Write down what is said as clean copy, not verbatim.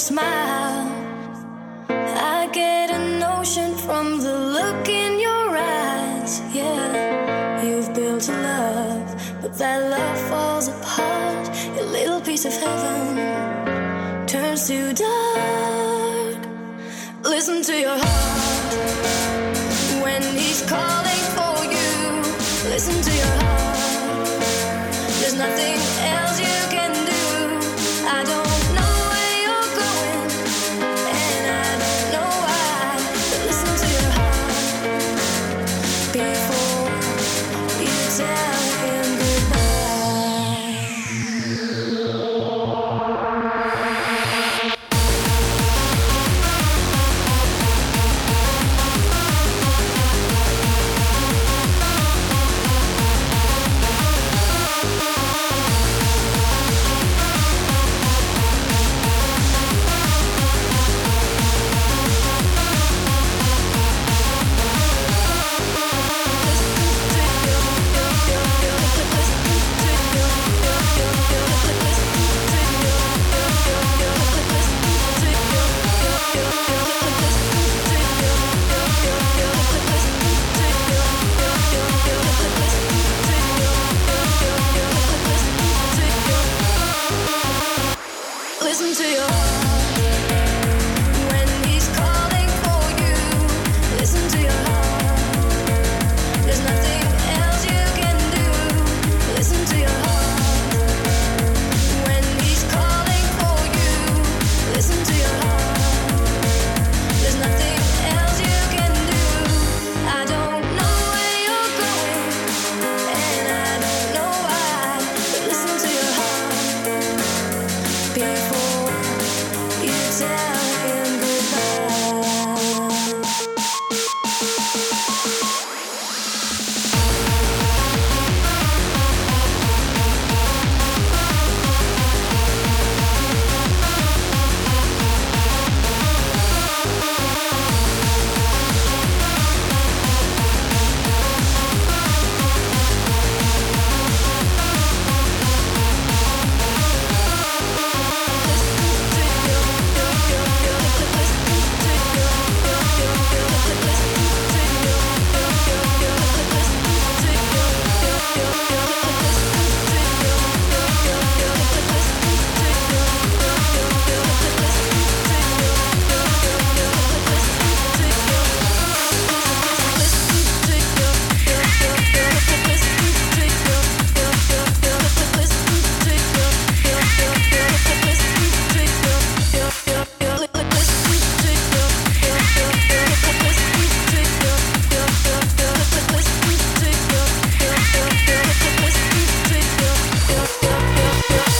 smile. I get a notion from the look in your eyes. Yeah, you've built a love, but that love falls apart. Your little piece of heaven turns to dark. Listen to your heart when he's calling for you. Listen to your heart. There's nothing else you can do. I don't know where you're going, and I don't know why. But listen to your heart before you tell him goodbye. Listen to your heart.